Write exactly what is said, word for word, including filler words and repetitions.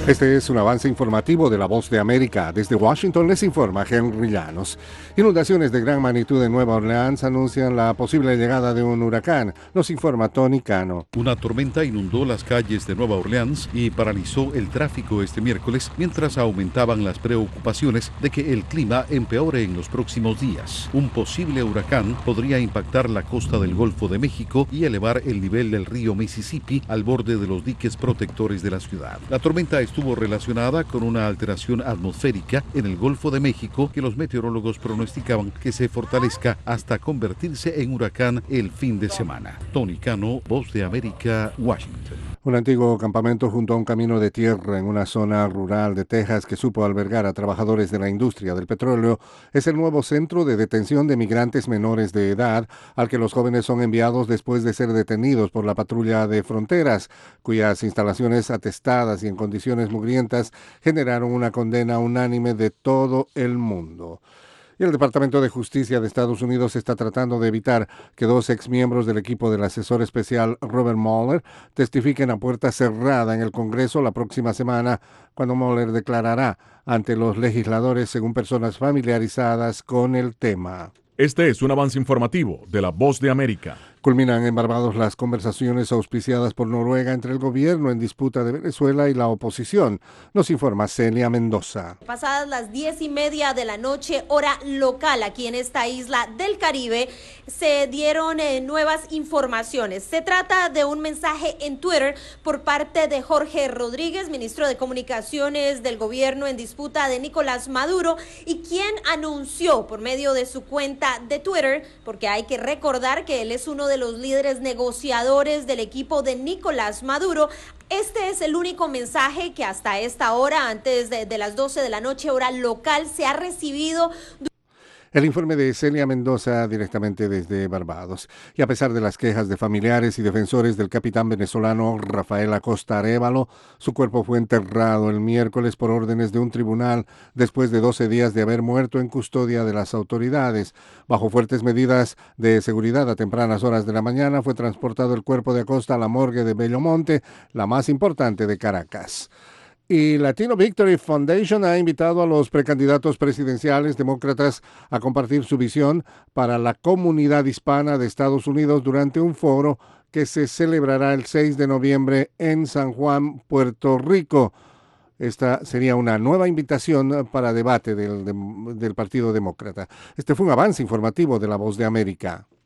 Este es un avance informativo de La Voz de América. Desde Washington les informa Henry Llanos. Inundaciones de gran magnitud en Nueva Orleans anuncian la posible llegada de un huracán. Nos informa Tony Cano. Una tormenta inundó las calles de Nueva Orleans y paralizó el tráfico este miércoles, mientras aumentaban las preocupaciones de que el clima empeore en los próximos días. Un posible huracán podría impactar la costa del Golfo de México y elevar el nivel del río Mississippi al borde de los diques protectores de la ciudad. La tormenta estuvo relacionada con una alteración atmosférica en el Golfo de México que los meteorólogos pronosticaban que se fortalezca hasta convertirse en huracán el fin de semana. Tony Cano, Voz de América, Washington. Un antiguo campamento junto a un camino de tierra en una zona rural de Texas que supo albergar a trabajadores de la industria del petróleo es el nuevo centro de detención de migrantes menores de edad al que los jóvenes son enviados después de ser detenidos por la patrulla de fronteras, cuyas instalaciones atestadas y en condiciones mugrientas generaron una condena unánime de todo el mundo. Y el Departamento de Justicia de Estados Unidos está tratando de evitar que dos exmiembros del equipo del asesor especial Robert Mueller testifiquen a puerta cerrada en el Congreso la próxima semana, cuando Mueller declarará ante los legisladores según personas familiarizadas con el tema. Este es un avance informativo de La Voz de América. Culminan en Barbados las conversaciones auspiciadas por Noruega entre el gobierno en disputa de Venezuela y la oposición. Nos informa Celia Mendoza. Pasadas las diez y media de la noche, hora local, aquí en esta isla del Caribe, se dieron eh, nuevas informaciones. Se trata de un mensaje en Twitter por parte de Jorge Rodríguez, ministro de Comunicaciones del gobierno en disputa de Nicolás Maduro, y quien anunció por medio de su cuenta de Twitter, porque hay que recordar que él es uno de los líderes negociadores del equipo de Nicolás Maduro. Este es el único mensaje que hasta esta hora, antes de, de las doce de la noche, hora local, se ha recibido. El informe de Celia Mendoza directamente desde Barbados. Y a pesar de las quejas de familiares y defensores del capitán venezolano Rafael Acosta Arévalo, su cuerpo fue enterrado el miércoles por órdenes de un tribunal después de doce días de haber muerto en custodia de las autoridades. Bajo fuertes medidas de seguridad a tempranas horas de la mañana fue transportado el cuerpo de Acosta a la morgue de Bellomonte, la más importante de Caracas. Y Latino Victory Foundation ha invitado a los precandidatos presidenciales demócratas a compartir su visión para la comunidad hispana de Estados Unidos durante un foro que se celebrará el seis de noviembre en San Juan, Puerto Rico. Esta sería una nueva invitación para debate del, del Partido Demócrata. Este fue un avance informativo de La Voz de América.